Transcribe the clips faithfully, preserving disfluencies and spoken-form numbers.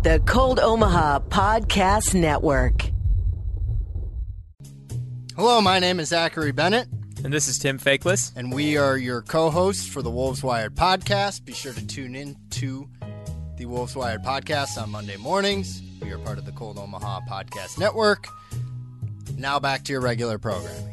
The Cold Omaha Podcast Network. Hello, my name is Zachary Bennett. And this is Tim Fakeless. And we are your co-hosts for the Wolves Wired podcast. Be sure to tune in to the Wolves Wired podcast on Monday mornings. We are part of the Cold Omaha Podcast Network. Now back to your regular programming.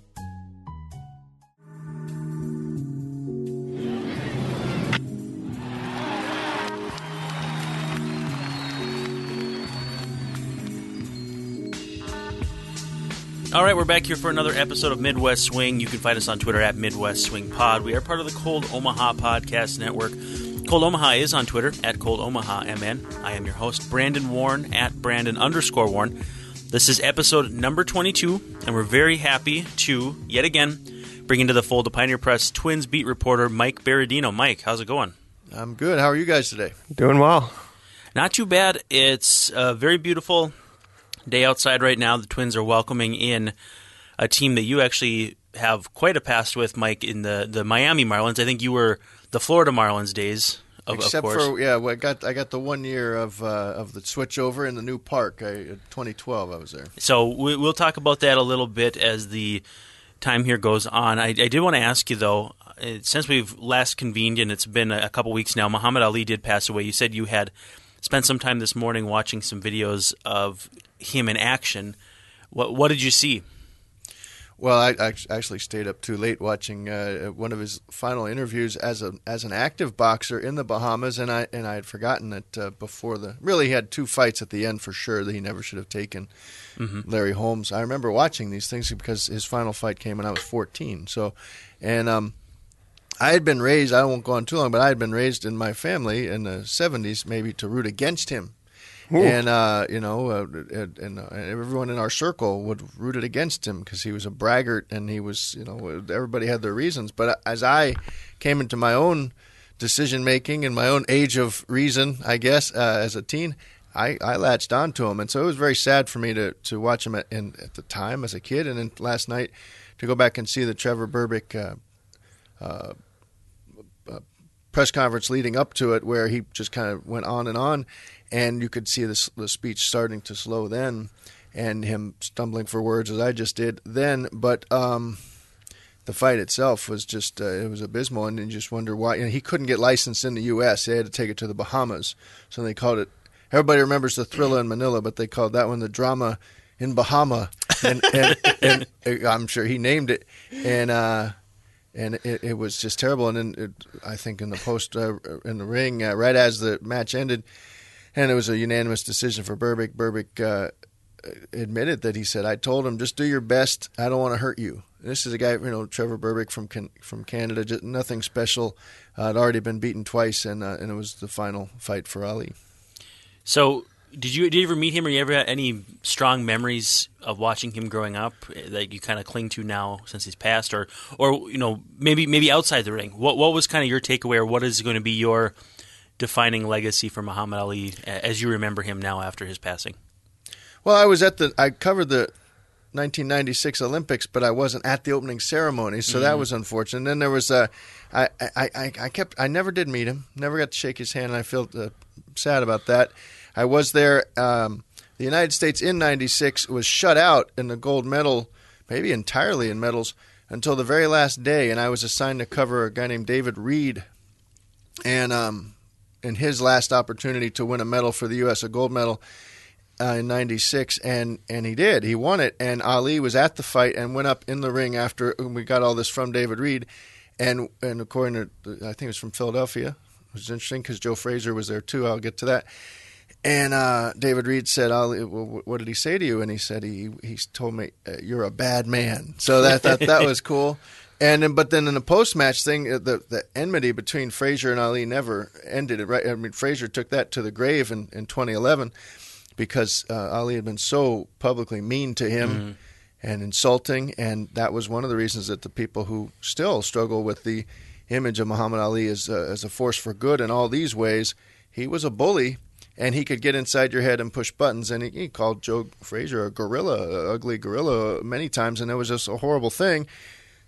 All right, we're back here for another episode of Midwest Swing. You can find us on Twitter at Midwest Swing Pod. We are part of the Cold Omaha Podcast Network. Cold Omaha is on Twitter at Cold Omaha M N. I am your host, Brandon Warren, at Brandon underscore Warren. This is episode number twenty-two, and we're very happy to, yet again, bring into the fold the Pioneer Press Twins beat reporter Mike Berardino. Mike, how's it going? I'm good. How are you guys today? Doing well. Not too bad. It's a very beautiful day outside right now. The Twins are welcoming in a team that you actually have quite a past with, Mike, in the, the Miami Marlins. I think you were the Florida Marlins days, of, Except of course. for, yeah, well, I got I got the one year of uh, of the switch over in the new park. I, twenty twelve, I was there. So we, we'll talk about that a little bit as the time here goes on. I, I did want to ask you, though, since we've last convened, and it's been a couple weeks now, Muhammad Ali did pass away. You said you had spent some time this morning watching some videos of him in action. What what did you see? Well, I, I actually stayed up too late watching uh, one of his final interviews as a as an active boxer in the Bahamas, and I and I had forgotten that uh, before the really he had two fights at the end for sure that he never should have taken. Mm-hmm. Larry Holmes. I remember watching these things because his final fight came when I was fourteen. So, and um, I had been raised. I won't go on too long, but I had been raised in my family in the seventies, maybe to root against him. Ooh. And, uh, you know, uh, and, and, uh, everyone in our circle would root it against him because he was a braggart and he was, you know, everybody had their reasons. But as I came into my own decision-making and my own age of reason, I guess, uh, as a teen, I, I latched on to him. And so it was very sad for me to, to watch him at, in, at the time as a kid. And then last night to go back and see the Trevor Berbick uh, uh, uh, press conference leading up to it where he just kind of went on and on. And you could see the, the speech starting to slow then and him stumbling for words as I just did then. But um, the fight itself was just, uh, it was abysmal. And you just wonder why. You know, he couldn't get licensed in the U S They had to take it to the Bahamas. So they called it, everybody remembers the Thrilla in Manila, but they called that one the Drama in Bahama. And, and, and, and I'm sure he named it. And, uh, And it, it was just terrible. And then it, I think in the post, uh, in the ring, uh, right as the match ended, and it was a unanimous decision for Berbick. Berbick uh, admitted that he said, "I told him, just do your best. I don't want to hurt you." And this is a guy, you know, Trevor Berbick from from Canada, just nothing special. Uh, had already been beaten twice, and uh, and it was the final fight for Ali. So, did you did you ever meet him, or you ever had any strong memories of watching him growing up that you kind of cling to now since he's passed, or or you know maybe maybe outside the ring? What what was kind of your takeaway, or what is going to be your defining legacy for Muhammad Ali as you remember him now after his passing? Well, I was at the I covered the nineteen ninety-six Olympics, but I wasn't at the opening ceremony, so mm-hmm. that was unfortunate. And then there was a I, I, I, I kept I never did meet him, never got to shake his hand, and I feel uh, sad about that. I was there. Um, the United States in ninety-six was shut out in the gold medal, maybe entirely in medals, until the very last day, and I was assigned to cover a guy named David Reed, and um. in his last opportunity to win a medal for the U S, a gold medal uh, in ninety-six, and, and he did. He won it, and Ali was at the fight and went up in the ring after we got all this from David Reed, and and according to, I think it was from Philadelphia. It was interesting because Joe Frazier was there too. I'll get to that. And uh, David Reed said, Ali, well, what did he say to you? And he said, he he told me, you're a bad man. So that that, that was cool. And then, but then in the post-match thing, the the enmity between Frazier and Ali never ended. Right? I mean, Frazier took that to the grave in, in twenty eleven because uh, Ali had been so publicly mean to him mm-hmm. and insulting, and that was one of the reasons that the people who still struggle with the image of Muhammad Ali as uh, as a force for good in all these ways, he was a bully. And he could get inside your head and push buttons. And he, he called Joe Frazier a gorilla, an ugly gorilla, many times. And it was just a horrible thing.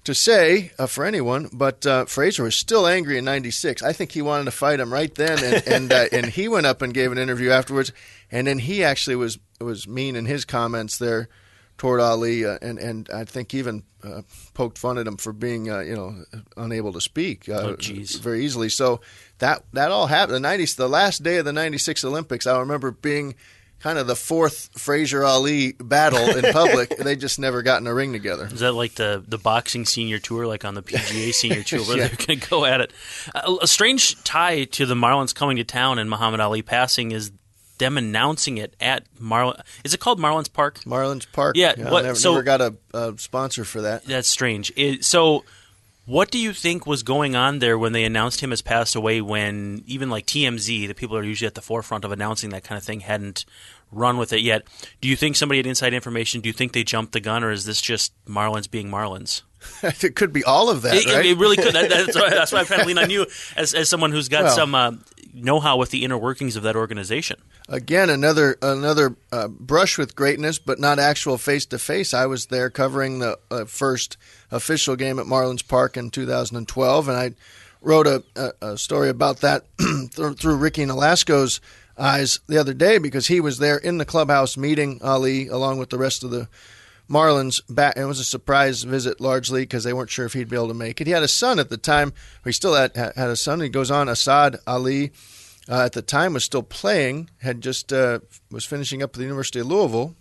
to say uh, for anyone, but uh, Frazier was still angry in ninety-six. I think he wanted to fight him right then, and and, uh, and he went up and gave an interview afterwards, and then he actually was was mean in his comments there toward Ali, uh, and and I think even uh, poked fun at him for being uh, you know unable to speak uh, oh, geez. very easily. So that that all happened. The nineties, the last day of the ninety-six Olympics, I remember being kind of the fourth Frazier-Ali battle in public. They just never got in a ring together. Is that like the, the boxing senior tour, like on the P G A senior tour, where yeah. they're going to go at it? Uh, a strange tie to the Marlins coming to town and Muhammad Ali passing is them announcing it at Marlins. Is it called Marlins Park? Marlins Park? Yeah. yeah what, never, so, never got a, a sponsor for that. That's strange. It, so... What do you think was going on there when they announced him as passed away, when even like T M Z, the people who are usually at the forefront of announcing that kind of thing, hadn't run with it yet? Do you think somebody had inside information? Do you think they jumped the gun, or is this just Marlins being Marlins? It could be all of that, it, right? It really could. That, that's, why, that's why I'm trying to lean on you as, as someone who's got well, some uh, know-how with the inner workings of that organization. Again, another another uh, brush with greatness, but not actual face-to-face. I was there covering the uh, first official game at Marlins Park in two thousand twelve, and I wrote a, a, a story about that through, through Ricky Nolasco's eyes the other day, because he was there in the clubhouse meeting Ali along with the rest of the Marlins. Back, it was a surprise visit largely because they weren't sure if he'd be able to make it. He had a son at the time. He still had, had a son. He goes on, Asad Ali, uh, at the time was still playing, had just uh, was finishing up at the University of Louisville,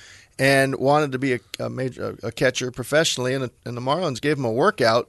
and wanted to be a, a major a catcher professionally. And, and the Marlins gave him a workout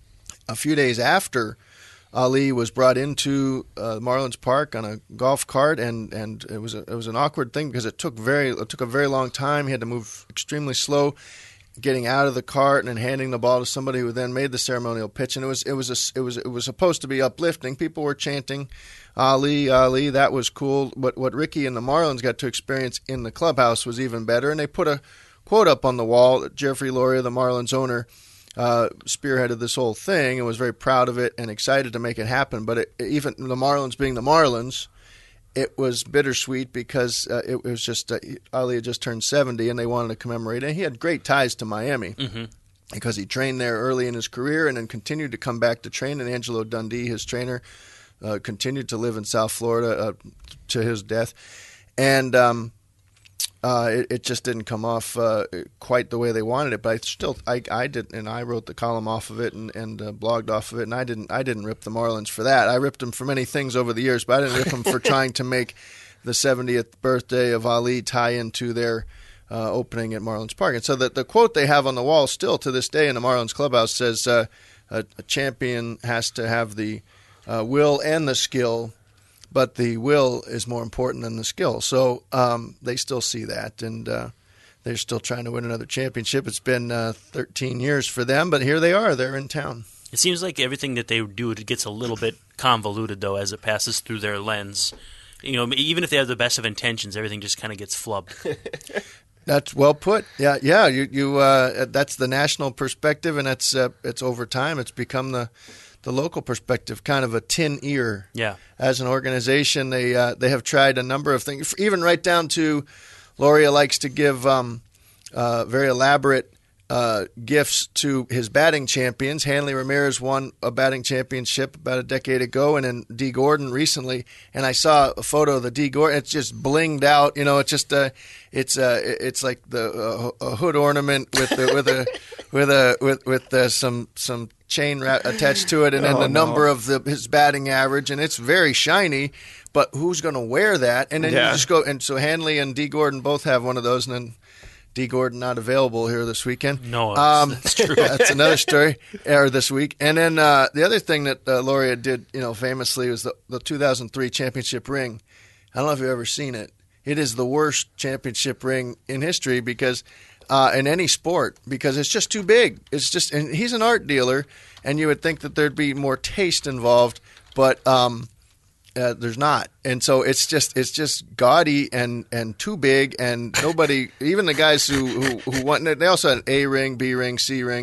a few days after Ali was brought into uh, Marlins Park on a golf cart, and, and it was a, it was an awkward thing because it took very it took a very long time. He had to move extremely slow, getting out of the cart and then handing the ball to somebody who then made the ceremonial pitch. And it was it was a, it was it was supposed to be uplifting. People were chanting Ali, Ali. That was cool. What what Ricky and the Marlins got to experience in the clubhouse was even better. And they put a quote up on the wall. Jeffrey Loria, the Marlins owner, Uh, spearheaded this whole thing and was very proud of it and excited to make it happen. But it, even the Marlins being the Marlins, it was bittersweet because uh, it, it was just uh, Ali had just turned seventy and they wanted to commemorate it. And he had great ties to Miami mm-hmm. because he trained there early in his career and then continued to come back to train. And Angelo Dundee, his trainer, uh, continued to live in South Florida uh, to his death. And um Uh, it, it just didn't come off uh, quite the way they wanted it, but I still, I, I did, and I wrote the column off of it and, and uh, blogged off of it, and I didn't, I didn't rip the Marlins for that. I ripped them for many things over the years, but I didn't rip them for trying to make the seventieth birthday of Ali tie into their uh, opening at Marlins Park. And so the the quote they have on the wall still to this day in the Marlins clubhouse says, uh, a, "A champion has to have the uh, will and the skill, but the will is more important than the skill." So um, they still see that, and uh, they're still trying to win another championship. It's been uh, thirteen years for them, but here they are. They're in town. It seems like everything that they do, it gets a little bit convoluted, though, as it passes through their lens. You know, even if they have the best of intentions, everything just kind of gets flubbed. That's well put. Yeah, yeah. You, you. Uh, that's the national perspective, and that's uh, it's over time. It's become the the local perspective, kind of a tin ear. Yeah. As an organization, they uh, they have tried a number of things, even right down to Loria likes to give um, uh, very elaborate uh, gifts to his batting champions. Hanley Ramirez won a batting championship about a decade ago, and then D. Gordon recently. And I saw a photo of the D. Gordon. It's just blinged out. You know, it's just uh, it's uh, it's like the uh, a hood ornament with the, with a with a with with uh, some some. chain wrap attached to it, and then oh, the number no. of the his batting average, and it's very shiny. But who's going to wear that? And then yeah. you just go, and so Hanley and D. Gordon both have one of those, and then D. Gordon not available here this weekend. No, um, that's true. That's another story. Or this week, and then uh, the other thing that uh, Loria did, you know, famously was the the two thousand three championship ring. I don't know if you've ever seen it. It is the worst championship ring in history because. Uh, in any sport, because it's just too big. It's just, and he's an art dealer, and you would think that there'd be more taste involved, but um, uh, there's not. And so it's just, it's just gaudy and, and too big, and nobody, even the guys who who, who want it, they also had an A ring, B ring, C ring,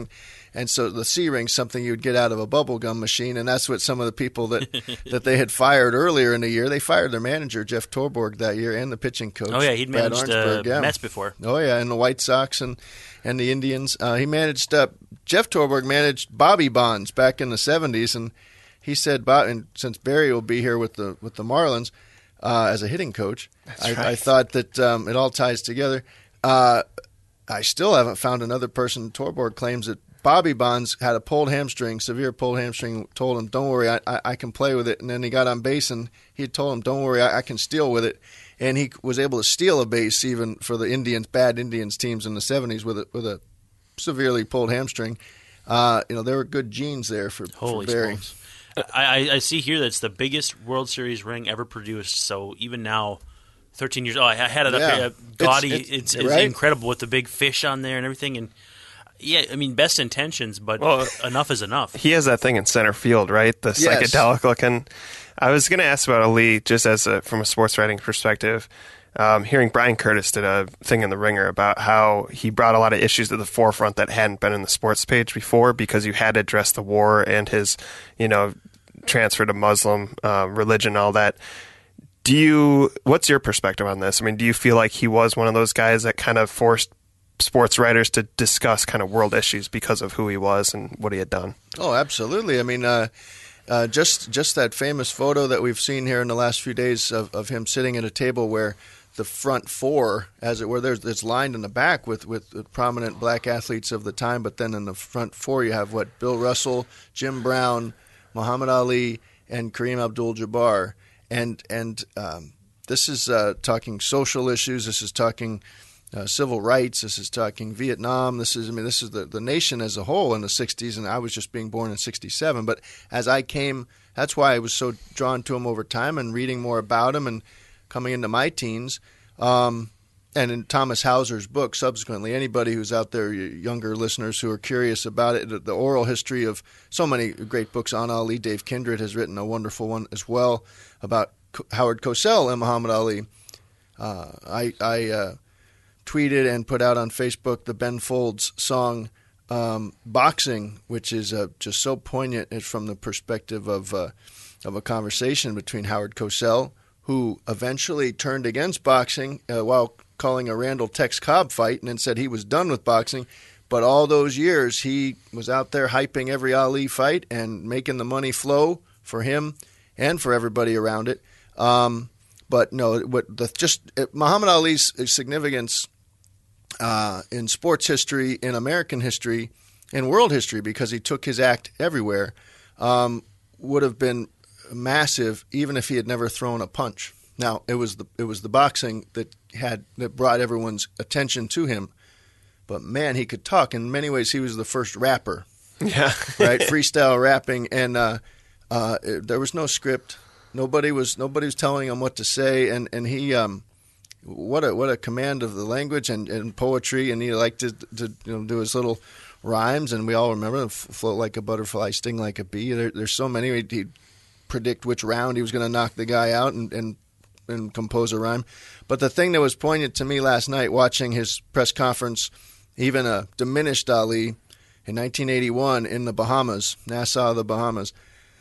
And so the C ring's something you would get out of a bubble gum machine, and that's what some of the people that that they had fired earlier in the year, they fired their manager, Jeff Torborg, that year, and the pitching coach. Oh, yeah, he'd Brad managed uh, Orangeburg, yeah. Mets before. Oh, yeah, and the White Sox and, and the Indians. Uh, he managed uh, – Jeff Torborg managed Bobby Bonds back in the seventies, and he said, and since Barry will be here with the with the Marlins uh, as a hitting coach, I, right. I thought that um, it all ties together. Uh, I still haven't found another person. Torborg claims that Bobby Bonds had a pulled hamstring, severe pulled hamstring, told him, don't worry, I, I, I can play with it. And then he got on base, and he had told him, don't worry, I, I can steal with it. And he was able to steal a base even for the Indians, bad Indians teams in the seventies with a, with a severely pulled hamstring. Uh, you know, there were good genes there for, Holy for Barry. smokes. I, I see here that it's the biggest World Series ring ever produced. So even now, thirteen years. Oh, I had it up Yeah. here. Uh, Gaudy. It's- It's, it's- it's, right? incredible with the big fish on there and everything. And yeah, I mean, best intentions, but Well, enough is enough. He has that thing in center field, right? The Yes. psychedelic looking. I was going to ask about Ali just as a, from a sports writing perspective. Um, hearing Brian Curtis did a thing in the Ringer about how he brought a lot of issues to the forefront that hadn't been in the sports page before because you had to address the war and his, you know, transfer to Muslim uh, religion, all that. Do you? What's your perspective on this? I mean, do you feel like he was one of those guys that kind of forced sports writers to discuss kind of world issues because of who he was and what he had done? Oh, absolutely. I mean, uh, uh, just just that famous photo that we've seen here in the last few days of, of him sitting at a table where the front four, as it were, there's it's lined in the back with, with prominent black athletes of the time, but then in the front four you have what Bill Russell, Jim Brown, Muhammad Ali, and Kareem Abdul-Jabbar. And and um, this is uh, talking social issues. This is talking uh, civil rights. This is talking Vietnam. This is I mean this is the, the nation as a whole in the sixties. And I was just being born in sixty-seven. But as I came, that's why I was so drawn to him over time and reading more about him and coming into my teens. Um, and in Thomas Hauser's book, subsequently, anybody who's out there, younger listeners who are curious about it, the oral history of so many great books on Ali. Dave Kindred has written a wonderful one as well about Howard Cosell and Muhammad Ali. Uh, I, I uh, tweeted and put out on Facebook the Ben Folds song um, "Boxing," which is uh, just so poignant. It's from the perspective of uh, of a conversation between Howard Cosell, who eventually turned against boxing uh, while calling a Randall Tex Cobb fight and then said he was done with boxing. But all those years, he was out there hyping every Ali fight and making the money flow for him and for everybody around it. Um, but no, what the, just uh, Muhammad Ali's significance uh, in sports history, in American history, in world history, because he took his act everywhere, um, would have been massive even if he had never thrown a punch. Now it was the it was the boxing that had that brought everyone's attention to him, but man, he could talk. In many ways, he was the first rapper. Yeah, right, freestyle rapping, and uh, uh, there was no script. Nobody was nobody was telling him what to say, and and he um, what a what a command of the language and, and poetry, and he liked to to you know, do his little rhymes, and we all remember them, float like a butterfly, sting like a bee. There, there's so many. He'd, he'd predict which round he was going to knock the guy out and, and and compose a rhyme. But the thing that was poignant to me last night watching his press conference, even a diminished Ali in nineteen eighty-one in the Bahamas, Nassau, the Bahamas,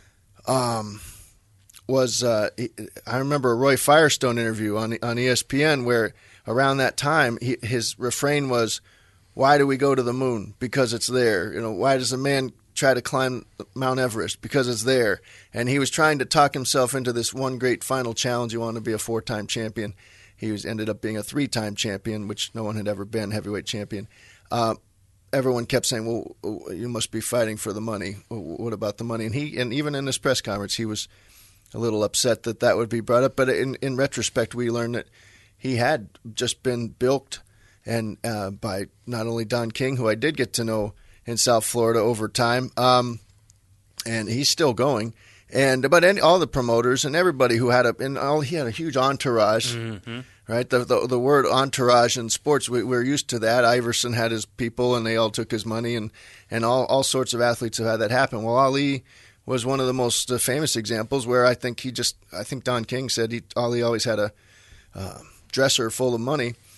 um, was uh, I remember a Roy Firestone interview on on E S P N where around that time he, his refrain was, "Why do we go to the moon? Because it's there. You know, why does a man try to climb Mount Everest? Because it's there." And he was trying to talk himself into this one great final challenge. He wanted to be a four-time champion. He was ended up being a three-time champion, which no one had ever been, heavyweight champion. Uh, everyone kept saying, "Well, you must be fighting for the money. What about the money?" And he, and even in this press conference, he was a little upset that that would be brought up. But in, in retrospect, we learned that he had just been bilked and uh, by not only Don King, who I did get to know in South Florida over time, um, and he's still going. And but any, all the promoters and everybody who had a and all he had a huge entourage, mm-hmm. right? The, the the word entourage in sports, we, we're used to that. Iverson had his people, and they all took his money, and and all all sorts of athletes have had that happen. Well, Ali was one of the most uh, famous examples where I think he just I think Don King said he Ali always had a uh, dresser full of money.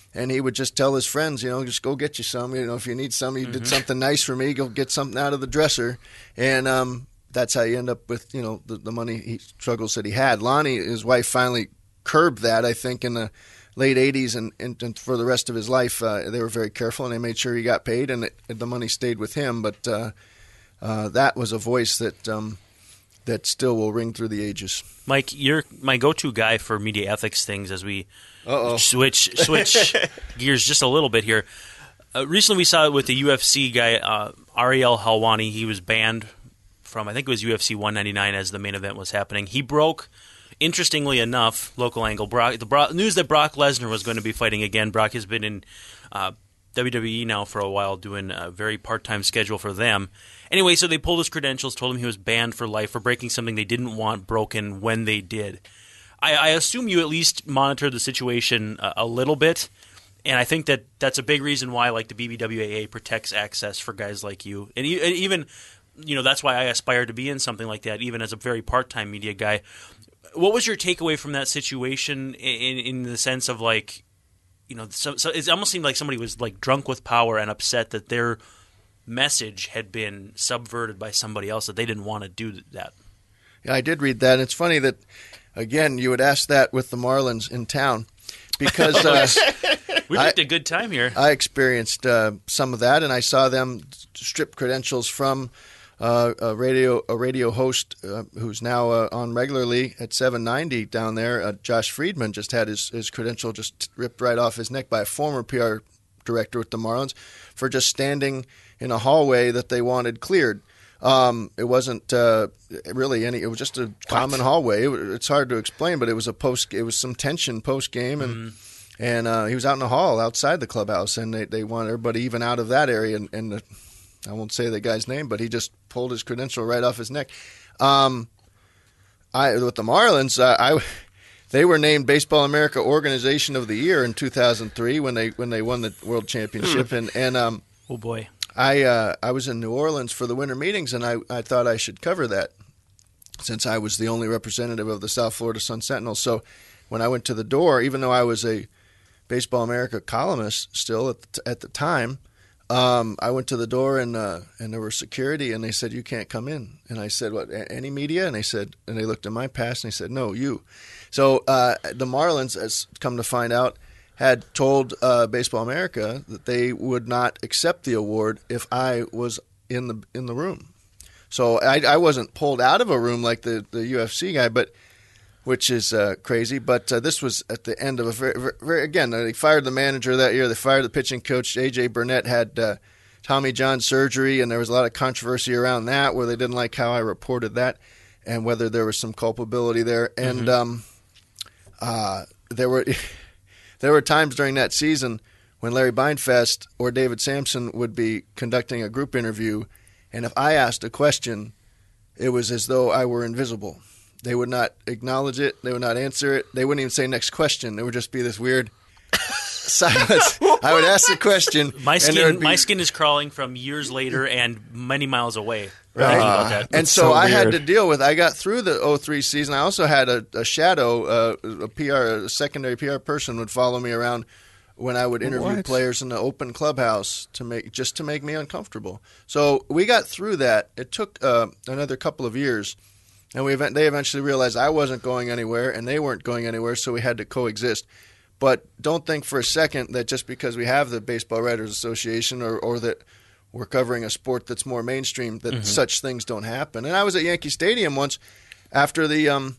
and he would just tell his friends, you know, just go get you some. You know, if you need some, you mm-hmm. did something nice for me, go get something out of the dresser. And um, that's how you end up with, you know, the, the money he struggles that he had. Lonnie, his wife, finally curbed that, I think, in the late eighties, and, and, and for the rest of his life, uh, they were very careful, and they made sure he got paid, and it, the money stayed with him. But uh, uh, that was a voice that um, that still will ring through the ages. Mike, you're my go-to guy for media ethics things as we Uh-oh. switch switch gears just a little bit here. Uh, recently, we saw it with the U F C guy, uh, Ariel Helwani. He was banned from, I think it was U F C one ninety-nine as the main event was happening. He broke, interestingly enough, local angle, Brock, the Brock, news that Brock Lesnar was going to be fighting again. Brock has been in uh, W W E now for a while, doing a very part-time schedule for them. Anyway, so they pulled his credentials, told him he was banned for life for breaking something they didn't want broken when they did. I, I assume you at least monitored the situation a, a little bit, and I think that that's a big reason why, like, the B B W A A protects access for guys like you. And, e- and even, you know, that's why I aspire to be in something like that, even as a very part-time media guy. What was your takeaway from that situation in, in the sense of, like, you know, so, so it almost seemed like somebody was, like, drunk with power and upset that their message had been subverted by somebody else, that they didn't want to do that. Yeah, I did read that. It's funny that, again, you would ask that with the Marlins in town, because uh, we picked a good time here. I experienced uh, some of that, and I saw them strip credentials from uh, a radio a radio host uh, who's now uh, on regularly at seven ninety down there. Uh, Josh Friedman just had his, his credential just ripped right off his neck by a former P R director with the Marlins for just standing in a hallway that they wanted cleared. Um, it wasn't uh, really any. It was just a common hallway. It, it's hard to explain, but it was a post. It was some tension post game, and mm-hmm. and uh, he was out in the hall outside the clubhouse, and they they wanted everybody even out of that area. And, and the, I won't say the guy's name, but he just pulled his credential right off his neck. Um, I with the Marlins, uh, I they were named Baseball America Organization of the Year in two thousand three when they when they won the World Championship, and and um, oh boy. I uh, I was in New Orleans for the winter meetings, and I, I thought I should cover that since I was the only representative of the South Florida Sun Sentinel. So when I went to the door, even though I was a Baseball America columnist still at the, at the time, um, I went to the door, and uh, and there were security, and they said, "You can't come in." And I said, "What, any media?" And they said, and they looked at my pass, and they said, "No, you." So uh, the Marlins, as come to find out, had told uh, Baseball America that they would not accept the award if I was in the in the room. So I, I wasn't pulled out of a room like the, the U F C guy, but which is uh, crazy. But uh, this was at the end of a very, very, very again. They fired the manager that year. They fired the pitching coach. A J Burnett had uh, Tommy John surgery, and there was a lot of controversy around that, where they didn't like how I reported that, and whether there was some culpability there. And mm-hmm. um, uh, there were. There were times during that season when Larry Beinfest or David Sampson would be conducting a group interview, and if I asked a question, it was as though I were invisible. They would not acknowledge it. They would not answer it. They wouldn't even say next question. There would just be this weird silence. I would ask the question. My and skin, be, my skin is crawling from years later and many miles away. Right. About that. And so, so I had to deal with. I got through the oh three season. I also had a, a shadow, uh, a P R, a secondary P R person would follow me around when I would interview what? players in the open clubhouse to make just to make me uncomfortable. So we got through that. It took uh, another couple of years, and we they eventually realized I wasn't going anywhere and they weren't going anywhere. So we had to coexist. But don't think for a second that just because we have the Baseball Writers Association or, or that we're covering a sport that's more mainstream, that mm-hmm. such things don't happen. And I was at Yankee Stadium once after the um,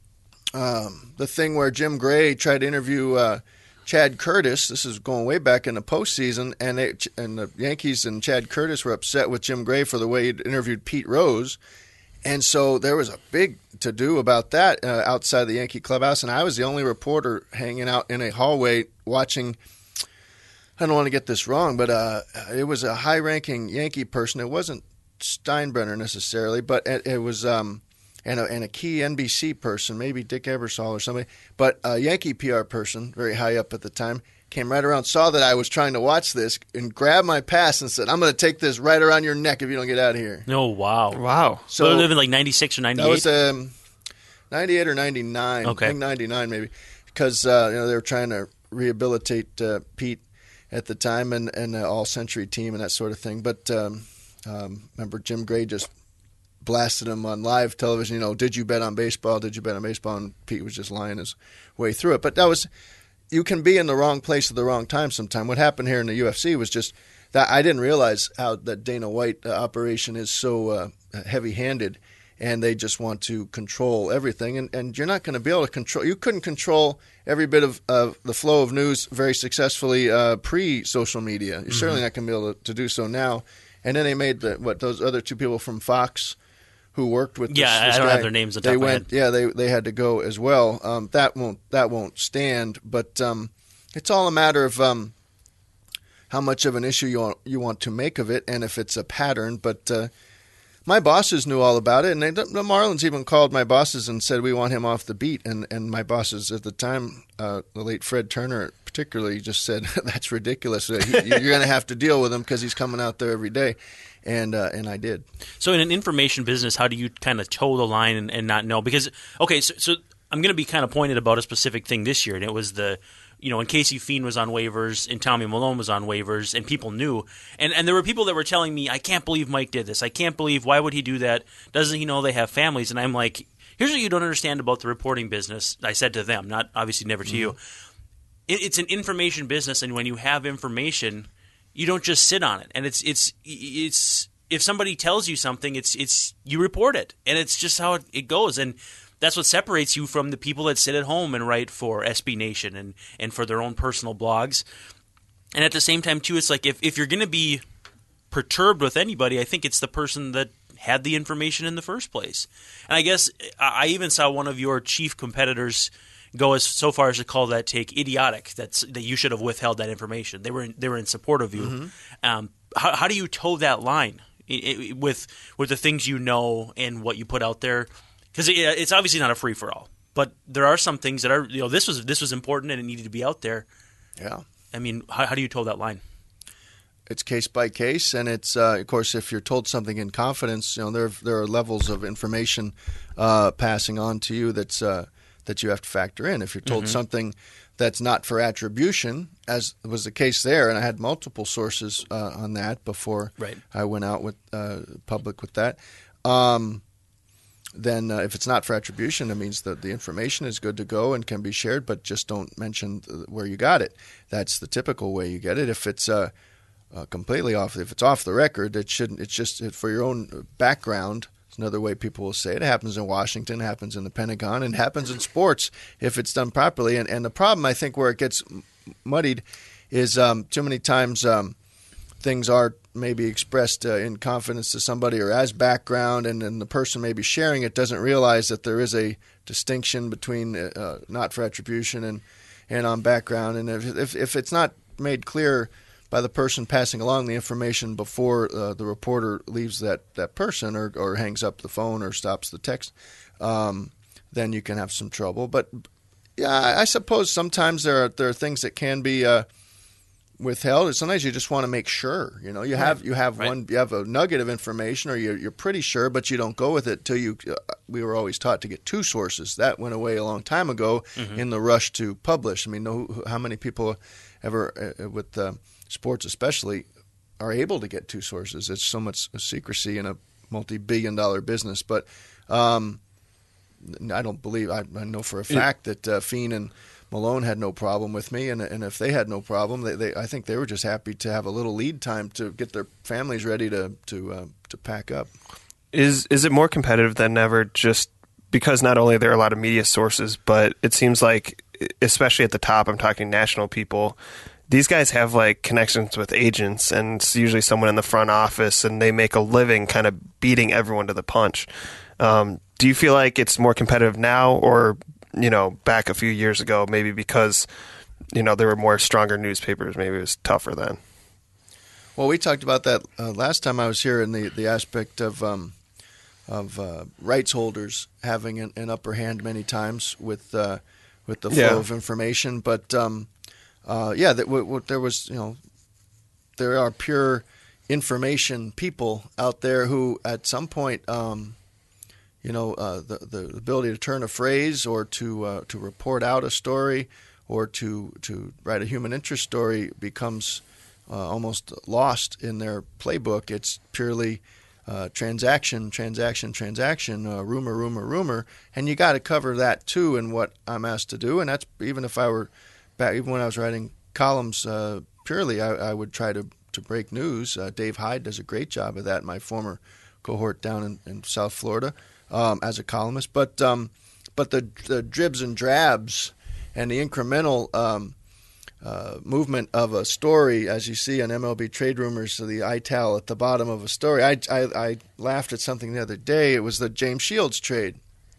um, the thing where Jim Gray tried to interview uh, Chad Curtis. This is going way back in the postseason, and they, and the Yankees and Chad Curtis were upset with Jim Gray for the way he'd interviewed Pete Rose. And so there was a big to-do about that uh, outside the Yankee clubhouse, and I was the only reporter hanging out in a hallway watching. I don't want to get this wrong, but uh, it was a high-ranking Yankee person. It wasn't Steinbrenner necessarily, but it, it was um, and, a, and a key N B C person, maybe Dick Ebersol or somebody. But a Yankee P R person, very high up at the time, came right around, saw that I was trying to watch this, and grabbed my pass and said, "I'm going to take this right around your neck if you don't get out of here." Oh, wow. Wow. So they live in like ninety-six or ninety-eight? That was um, ninety-eight or ninety-nine. Okay. I think ninety-nine maybe. Because uh, you know they were trying to rehabilitate uh, Pete at the time and, and the all-century team and that sort of thing. But um, um, remember Jim Gray just blasted him on live television, you know, did you bet on baseball? Did you bet on baseball? And Pete was just lying his way through it. But that was – you can be in the wrong place at the wrong time sometime. What happened here in the U F C was just that I didn't realize how that Dana White uh, operation is so uh, heavy-handed, and they just want to control everything. And, and you're not going to be able to control – you couldn't control every bit of uh, the flow of news very successfully uh, pre-social media. You're mm-hmm. certainly not going to be able to, to do so now. And then they made, the, what, those other two people from Fox – who worked with this, yeah, this I don't guy, have their names on top they of my went, head. Yeah, they they had to go as well. Um, that won't that won't stand. But um, it's all a matter of um, how much of an issue you want, you want to make of it, and if it's a pattern. But uh, my bosses knew all about it, and they, the Marlins even called my bosses and said we want him off the beat. And and my bosses at the time, uh, the late Fred Turner particularly, just said that's ridiculous. You're going to have to deal with him because he's coming out there every day. And uh, and I did. So in an information business, how do you kind of toe the line and, and not know? Because, okay, so, so I'm going to be kind of pointed about a specific thing this year, and it was the, you know, when Casey Fiend was on waivers and Tommy Malone was on waivers, and people knew. And, and there were people that were telling me, I can't believe Mike did this. I can't believe, why would he do that? Doesn't he know they have families? And I'm like, here's what you don't understand about the reporting business. I said to them, not obviously never to mm-hmm. you. It, it's an information business, and when you have information – you don't just sit on it, and it's it's it's if somebody tells you something, it's it's you report it, and it's just how it, it goes, and that's what separates you from the people that sit at home and write for S B Nation and, and for their own personal blogs. And at the same time, too, it's like if if you're going to be perturbed with anybody, I think it's the person that had the information in the first place. And I guess I even saw one of your chief competitors go as so far as to call that take idiotic. That's that you should have withheld that information. They were in, they were in support of you. Mm-hmm. Um, how, how do you toe that line it, it, with with the things you know and what you put out there? Because it, it's obviously not a free for all, but there are some things that are you know this was this was important and it needed to be out there. Yeah, I mean, how, how do you toe that line? It's case by case, and it's uh, of course if you're told something in confidence, you know there there are levels of information uh, passing on to you that's. Uh, that you have to factor in. If you're told mm-hmm. something that's not for attribution, as was the case there, and I had multiple sources uh, on that before right. I went out with uh, public with that, um, then uh, if it's not for attribution, it means that the information is good to go and can be shared, but just don't mention where you got it. That's the typical way you get it. If it's uh, uh, completely off, if it's off the record, it shouldn't. It's just for your own background. Another way people will say it. It happens in Washington, happens in the Pentagon, and happens in sports if it's done properly. And, and the problem, I think, where it gets muddied is um, too many times um, things are maybe expressed uh, in confidence to somebody or as background, and then the person maybe sharing it doesn't realize that there is a distinction between uh, not for attribution and, and on background. And if, if, if it's not made clear by the person passing along the information before uh, the reporter leaves that, that person or, or hangs up the phone or stops the text, um, then you can have some trouble. But yeah, I suppose sometimes there are there are things that can be uh, withheld. Sometimes you just want to make sure. You know, you have you have right. one you have a nugget of information, or you're you're pretty sure, but you don't go with it till you. Uh, we were always taught to get two sources. That went away a long time ago mm-hmm. in the rush to publish. I mean, no, how many people ever uh, with uh, sports especially are able to get two sources? It's so much secrecy in a multi-billion dollar business. But um, I don't believe I, I know for a fact that uh, Fiend and Malone had no problem with me, and and if they had no problem, they, they I think they were just happy to have a little lead time to get their families ready to to uh, to pack up. Is is it more competitive than ever? Just because not only are there a lot of media sources, but it seems like, especially at the top, I'm talking national people. These guys have like connections with agents, and it's usually someone in the front office, and they make a living kind of beating everyone to the punch. Um, do you feel like it's more competitive now, or you know, back a few years ago, maybe because you know there were more stronger newspapers, maybe it was tougher then? Well, we talked about that uh, last time I was here, in the the aspect of um, of uh, rights holders having an, an upper hand many times with uh, with the flow yeah. of information, but. Um, Uh, yeah, that w- w- there was, you know, there are pure information people out there who, at some point, um, you know, uh, the the ability to turn a phrase or to uh, to report out a story or to to write a human interest story becomes uh, almost lost in their playbook. It's purely uh, transaction, transaction, transaction, uh, rumor, rumor, rumor, and you got to cover that too in what I'm asked to do. And that's even if I were back, even when I was writing columns uh, purely, I, I would try to to break news. Uh, Dave Hyde does a great job of that. My former cohort down in, in South Florida um, as a columnist, but um, but the the dribs and drabs and the incremental um, uh, movement of a story, as you see on M L B Trade Rumors, so the ital at the bottom of a story. I, I, I laughed at something the other day. It was the James Shields trade.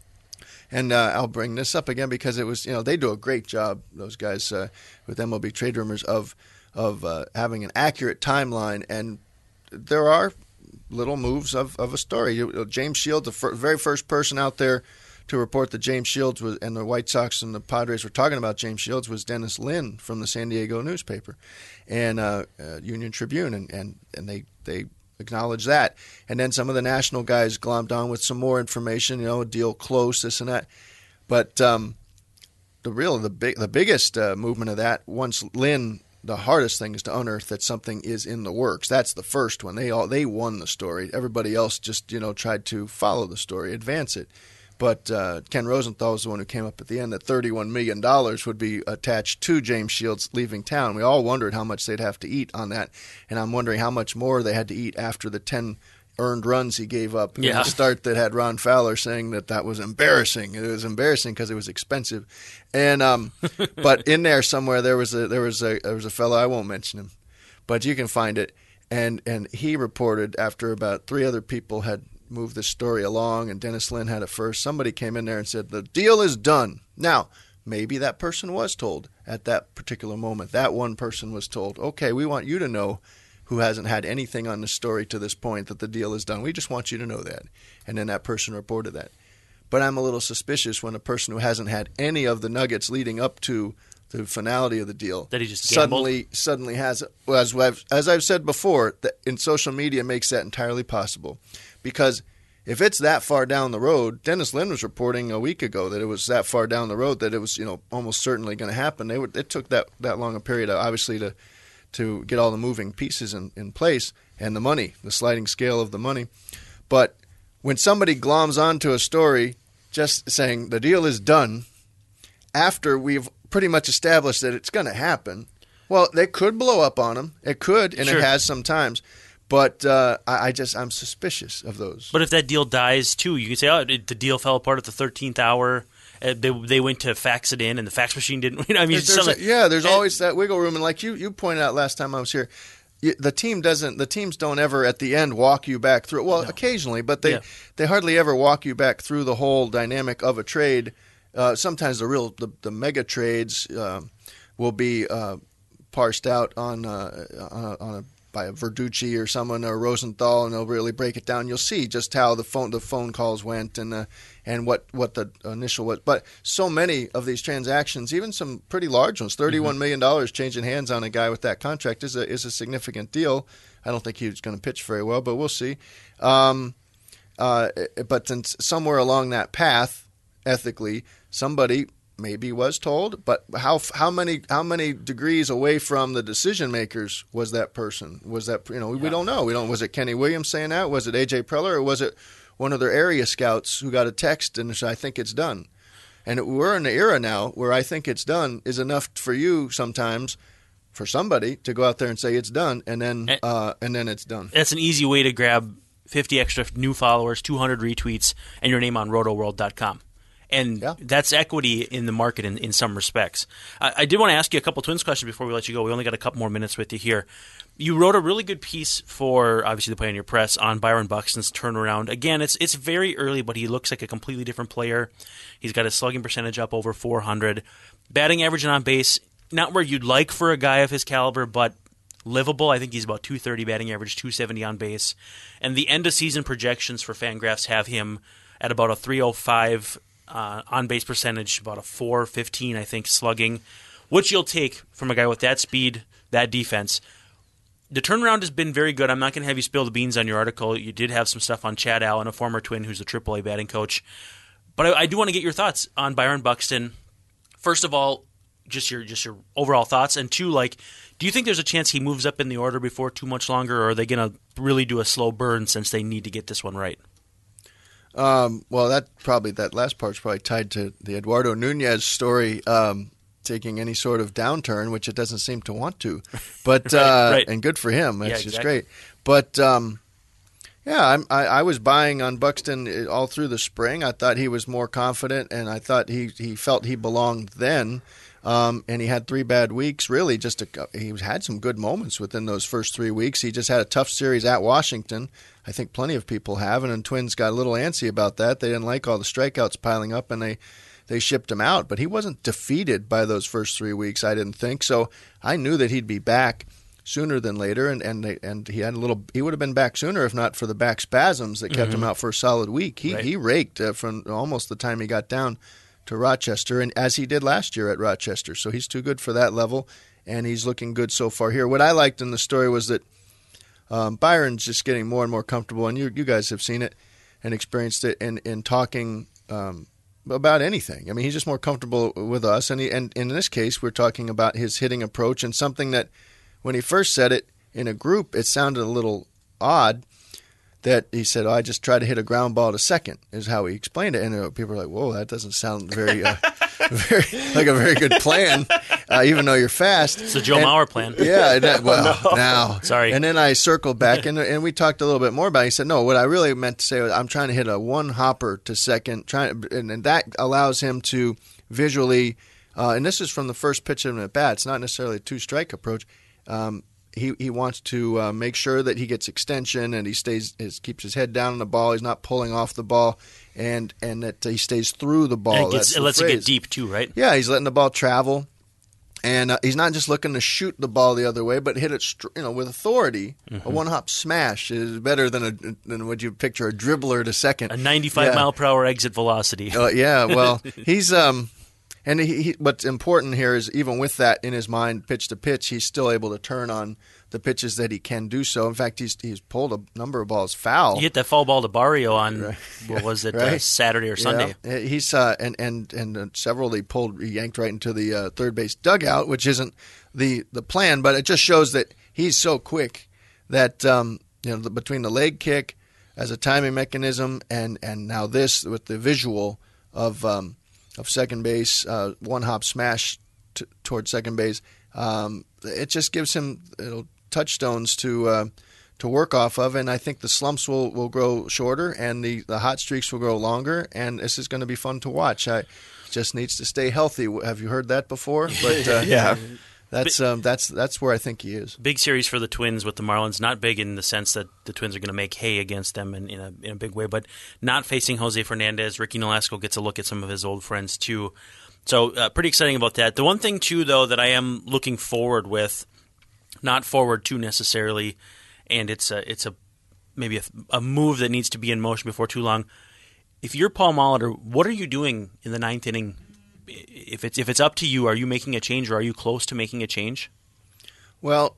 And uh, I'll bring this up again because it was, you know, they do a great job, those guys uh, with M L B Trade Rumors, of of uh, having an accurate timeline. And there are little moves of, of a story. You, James Shields, the fir- very first person out there to report that James Shields was, and the White Sox and the Padres were talking about James Shields, was Dennis Lin from the San Diego newspaper and uh, uh, Union Tribune, and, and, and they, they acknowledged that. And then some of the national guys glommed on with some more information, you know, a deal close, this and that. But um, the real, the big, the biggest uh, movement of that, once Lin, the hardest thing is to unearth that something is in the works. That's the first one. They all they won the story. Everybody else just, you know, tried to follow the story, advance it. But uh, Ken Rosenthal was the one who came up at the end that thirty-one million dollars would be attached to James Shields leaving town. We all wondered how much they'd have to eat on that, and I'm wondering how much more they had to eat after the ten earned runs he gave up yeah. in the start that had Ron Fowler saying that that was embarrassing. It was embarrassing because it was expensive. And um, but in there somewhere there was a there was a there was a fellow, I won't mention him, but you can find it. And and he reported after about three other people had move this story along, and Dennis Lin had it first. Somebody came in there and said, the deal is done. Now, maybe that person was told at that particular moment. That one person was told, okay, we want you to know, who hasn't had anything on the story to this point, that the deal is done. We just want you to know that. And then that person reported that. But I'm a little suspicious when a person who hasn't had any of the nuggets leading up to the finality of the deal that he just suddenly suddenly has, well, as I've, as I've said before, that in social media makes that entirely possible. Because if it's that far down the road, Dennis Lin was reporting a week ago that it was that far down the road that it was, you know, almost certainly going to happen. They would, it took that, that long a period, obviously, to to get all the moving pieces in, in place and the money, the sliding scale of the money. But when somebody gloms onto a story just saying the deal is done after we've pretty much established that it's going to happen, well, they could blow up on them. It could, and sure. it has sometimes. But uh, I, I just I'm suspicious of those. But if that deal dies too, you can say, "Oh, it, the deal fell apart at the thirteenth hour. Uh, they they went to fax it in, and the fax machine didn't." You know, I mean, there's some, a, yeah, there's and, always that wiggle room, and like you, you pointed out last time I was here, you, the team doesn't. The teams don't ever at the end walk you back through. Well, no. occasionally, but they yeah. they hardly ever walk you back through the whole dynamic of a trade. Uh, sometimes the real the, the mega trades uh, will be uh, parsed out on uh, on a, on a by a Verducci or someone or Rosenthal, and they'll really break it down. You'll see just how the phone the phone calls went and uh, and what, what the initial was. But so many of these transactions, even some pretty large ones, thirty-one million dollars changing hands on a guy with that contract is a is a significant deal. I don't think he's going to pitch very well, but we'll see. Um, uh, but then somewhere along that path, ethically, somebody maybe was told, but how how many how many degrees away from the decision makers was that person? Was that you know we, yeah. we don't know. We don't. Was it Kenny Williams saying that? Was it A J Preller, or was it one of their area scouts who got a text and said, "I think it's done"? And we're in the era now where I think it's done is enough for you sometimes, for somebody to go out there and say it's done, and then and, uh, and then it's done. That's an easy way to grab fifty extra new followers, two hundred retweets, and your name on roto world dot com. And yeah. that's equity in the market in, in some respects. I, I did want to ask you a couple Twins questions before we let you go. We only got a couple more minutes with you here. You wrote a really good piece for, obviously, the Pioneer Press on Byron Buxton's turnaround. Again, it's it's very early, but he looks like a completely different player. He's got his slugging percentage up over four hundred. Batting average and on base, not where you'd like for a guy of his caliber, but livable. I think he's about two thirty batting average, two seventy on base. And the end-of-season projections for Fangraphs have him at about a three oh five Uh, on-base percentage, about a four fifteen, I think, slugging, which you'll take from a guy with that speed, that defense. The turnaround has been very good. I'm not going to have you spill the beans on your article. You did have some stuff on Chad Allen, a former Twin who's a triple A batting coach. But I, I do want to get your thoughts on Byron Buxton. First of all, just your just your overall thoughts, and two, like, do you think there's a chance he moves up in the order before too much longer, or are they going to really do a slow burn since they need to get this one right? Um, well, that probably that last part's probably tied to the Eduardo Nunez story. Um, taking any sort of downturn, which it doesn't seem to want to, but right, uh, right. and good for him. That's Yeah, just exactly. great. But um, yeah, I'm, I, I was buying on Buxton all through the spring. I thought he was more confident, and I thought he, he felt he belonged then. Um, and he had three bad weeks. Really, just a, he had some good moments within those first three weeks. He just had a tough series at Washington. I think plenty of people have, and the Twins got a little antsy about that. They didn't like all the strikeouts piling up, and they. They shipped him out, but he wasn't defeated by those first three weeks, I didn't think. So I knew that he'd be back sooner than later, and and they, and he had a little. He would have been back sooner if not for the back spasms that kept Mm-hmm. him out for a solid week. He Right. he raked uh, from almost the time he got down to Rochester, and as he did last year at Rochester. So he's too good for that level, and he's looking good so far here. What I liked in the story was that um, Byron's just getting more and more comfortable, and you you guys have seen it and experienced it in in talking. Um, about anything. I mean, he's just more comfortable with us. And, he, and in this case, we're talking about his hitting approach, and something that when he first said it in a group, it sounded a little odd that he said, oh, I just try to hit a ground ball to second, is how he explained it. And uh, people are like, whoa, that doesn't sound very, uh, very like a very good plan, uh, even though you're fast. It's the Joe And- Mauer plan. Yeah, and that, well, now. Sorry. And then I circled back, and and we talked a little bit more about it. He said, no, what I really meant to say was I'm trying to hit a one-hopper to second, trying, and, and that allows him to visually, uh, and this is from the first pitch of an at-bat. It's not necessarily a two-strike approach. Um, he he wants to uh, make sure that he gets extension and he stays his, keeps his head down on the ball. He's not pulling off the ball, and and that he stays through the ball. And it, gets, That's it the lets it phrase. get deep too, right? Yeah, he's letting the ball travel, and uh, he's not just looking to shoot the ball the other way, but hit it, str- you know, with authority. Mm-hmm. A one-hop smash is better than a than what you picture a dribbler to second. A ninety-five Yeah. mile per hour exit velocity. Uh, yeah, well, he's um, and he, he, what's important here is even with that in his mind, pitch to pitch, he's still able to turn on the pitches that he can do so. In fact, he's he's pulled a number of balls foul. You hit that foul ball to Barrio on what was it, uh, Right. Saturday or Sunday? Yeah. He's uh, and and and uh, several he pulled, he yanked right into the uh, third base dugout, which isn't the the plan, but it just shows that he's so quick that um, you know the, between the leg kick as a timing mechanism and and now this with the visual of um, of second base, uh, one hop smash t- towards second base, um, it just gives him you know, touchstones to. Uh, to work off of, and I think the slumps will, will grow shorter and the, the hot streaks will grow longer, and this is going to be fun to watch. I just needs to stay healthy. Have you heard that before? But uh, Yeah. that's um, that's that's where I think he is. Big series for the Twins with the Marlins. Not big in the sense that the Twins are going to make hay against them in, in, a, in a big way, but not facing Jose Fernandez. Ricky Nolasco gets a look at some of his old friends, too. So uh, pretty exciting about that. The one thing, too, though, that I am looking forward with, not forward to necessarily, and it's a it's a maybe a, a move that needs to be in motion before too long. If you're Paul Molitor, what are you doing in the ninth inning? If it's if it's up to you, are you making a change or are you close to making a change? Well,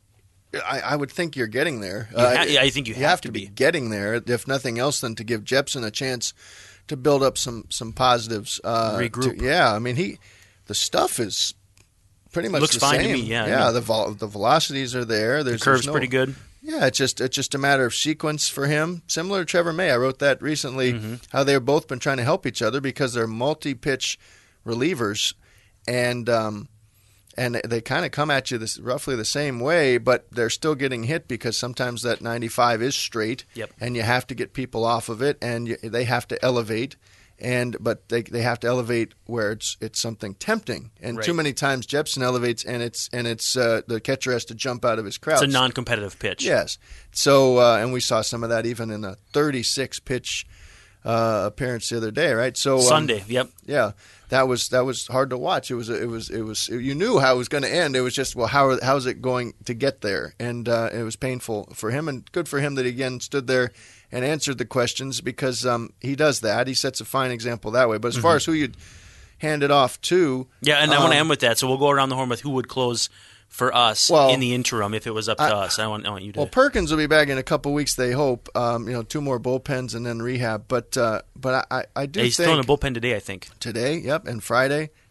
I, I would think you're getting there. You ha- yeah, I think you you have have to to be be. getting there, if nothing else, than to give Jepsen a chance to build up some some positives. Uh, Regroup. to- yeah, I mean he, the stuff is pretty much Looks the fine to same. me, yeah, I yeah. mean- the vol- the velocities are there. The There's curve's there's no, pretty good. Yeah, it's just it's just a matter of sequence for him. Similar to Trevor May, I wrote that recently. Mm-hmm. How they've both been trying to help each other because they're multi-pitch relievers, and um, and they kind of come at you this roughly the same way, but they're still getting hit because sometimes that ninety-five is straight, Yep. and you have to get people off of it, and you, they have to elevate. And but they they have to elevate where it's it's something tempting, and Right. too many times Jepsen elevates and it's and it's uh, the catcher has to jump out of his crouch. It's a non-competitive pitch. Yes. So, uh, and we saw some of that even in a thirty-six pitch uh, appearance the other day, right? So um, Sunday, yep. yeah, that was that was hard to watch. It was it was it was you knew how it was going to end. It was just well, how how's it going to get there? And uh, it was painful for him, and good for him that he again stood there and answered the questions because um, he does that. He sets a fine example that way. But as Mm-hmm. far as who you'd hand it off to, Yeah, and I want to um, end with that. So we'll go around the horn with who would close for us Well, in the interim if it was up to us. I want, I want you to. Well, Perkins will be back in a couple weeks. They hope. Um, you know, two more bullpens and then rehab. But uh, but I, I do Yeah, he's think throwing a bullpen today, I think. today, yep, and Friday,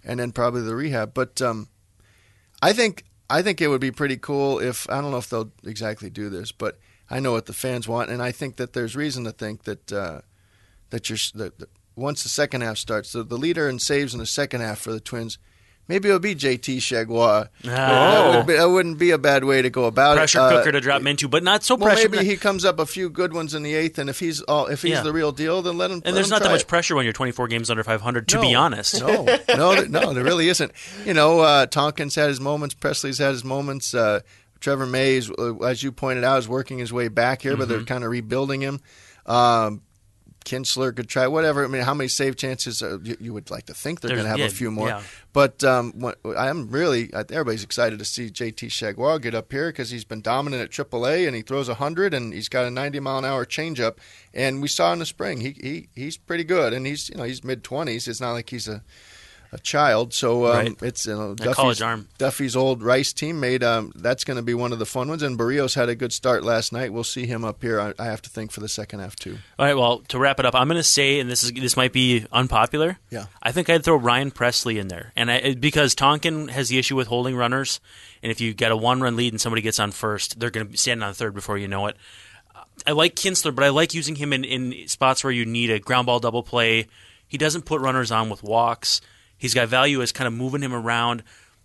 and then probably the rehab. But um, I think I think it would be pretty cool if, I don't know if they'll exactly do this, but I know what the fans want, and I think that there's reason to think that uh, that you're that, that once the second half starts, the, the leader in saves in the second half for the Twins, maybe it'll be J T Chargois. Oh. That, would be, that wouldn't be a bad way to go about Pressure it. Pressure cooker uh, to drop him into, but not so well, pressure. maybe he comes up a few good ones in the eighth, and if he's all, if he's Yeah. the real deal, then let him. And let there's him not that try much it. pressure when you're twenty-four games under five hundred, to No, be honest. No, no, there- no, there really isn't. You know, uh, Tonkins had his moments. Presley's had his moments. Uh, Trevor Mays, uh, as you pointed out, is working his way back here, Mm-hmm. but they're kind of rebuilding him. Um, Kinsler could try whatever. I mean, how many save chances uh, you, you would like to think they're There's- going to have yeah, a few more? yeah. But um, what, I'm really everybody's excited to see J T Chargois get up here because he's been dominant at triple A and he throws one hundred and he's got a ninety mile an hour changeup. And we saw in the spring he he he's pretty good and he's you know he's mid twenties. It's not like he's a a child. So um, Right. it's you know A college arm. Duffy's old Rice teammate. Um, that's going to be one of the fun ones. And Barrios had a good start last night. We'll see him up here. I, I have to think for the second half too. All right, well, to wrap it up, I'm going to say, and this is this might be unpopular. Yeah. I think I'd throw Ryan Presley in there, and I, because Tonkin has the issue with holding runners, and if you get a one-run lead and somebody gets on first, they're going to be standing on third before you know it. I like Kinsler, but I like using him in, in spots where you need a ground ball double play. He doesn't put runners on with walks. He's got value as kind of moving him around.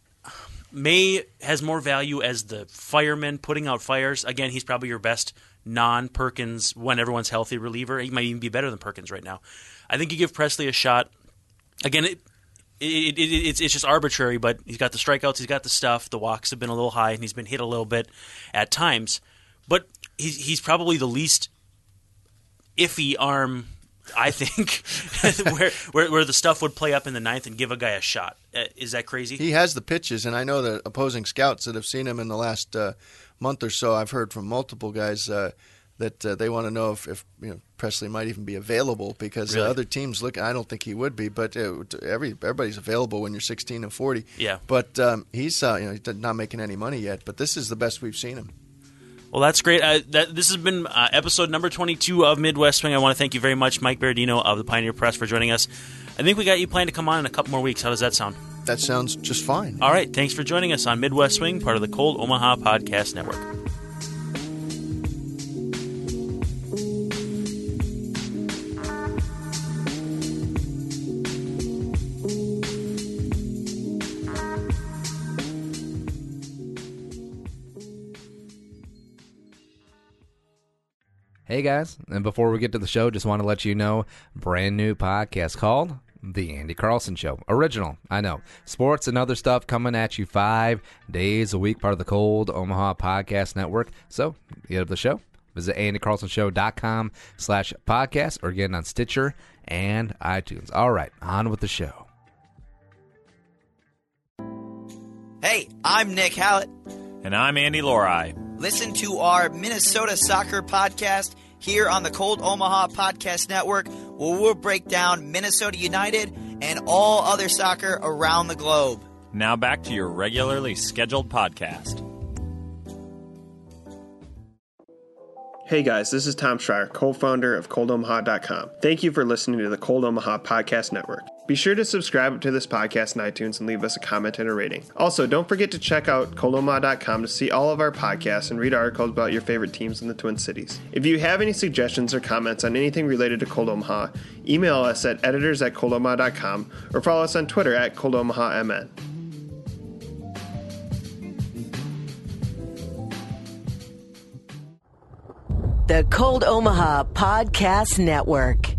May has more value as the fireman putting out fires. Again, he's probably your best non-Perkins when everyone's healthy reliever. He might even be better than Perkins right now. I think you give Presley a shot. Again, it, it, it, it's it's just arbitrary, but he's got the strikeouts, he's got the stuff. The walks have been a little high, and he's been hit a little bit at times. But he's he's probably the least iffy arm, I think, where, where where the stuff would play up in the ninth and give a guy a shot. Uh, is that crazy? He has the pitches, and I know the opposing scouts that have seen him in the last uh, month or so. I've heard from multiple guys uh, that uh, they want to know if, if you know Presley might even be available because Really? uh, other teams look. I don't think he would be, but uh, every everybody's available when you're sixteen and forty. Yeah. But um, he's uh, you know he's not making any money yet. But this is the best we've seen him. Well, that's great. Uh, that, this has been uh, episode number twenty-two of Midwest Swing. I want to thank you very much, Mike Berardino of the Pioneer Press, for joining us. I think we got you planned to come on in a couple more weeks. How does that sound? That sounds just fine. All right. Thanks for joining us on Midwest Swing, part of the Cold Omaha Podcast Network. Hey guys, and before we get to the show, just want to let you know, brand new podcast called The Andy Carlson Show. Original, I know. Sports and other stuff coming at you five days a week, part of the Cold Omaha Podcast Network. So, get up the show. Visit andy carlson show dot com slash podcast or get it on Stitcher and iTunes. All right, on with the show. Hey, I'm Nick Hallett. And I'm Andy Lorai. Listen to our Minnesota Soccer podcast here on the Cold Omaha Podcast Network, where we'll break down Minnesota United and all other soccer around the globe. Now back to your regularly scheduled podcast. Hey guys, this is Tom Schreier, co-founder of cold omaha dot com. Thank you for listening to the Cold Omaha Podcast Network. Be sure to subscribe to this podcast in iTunes and leave us a comment and a rating. Also, don't forget to check out cold omaha dot com to see all of our podcasts and read articles about your favorite teams in the Twin Cities. If you have any suggestions or comments on anything related to Cold Omaha, email us at editors at cold omaha dot com or follow us on Twitter at cold omaha m n. The Cold Omaha Podcast Network.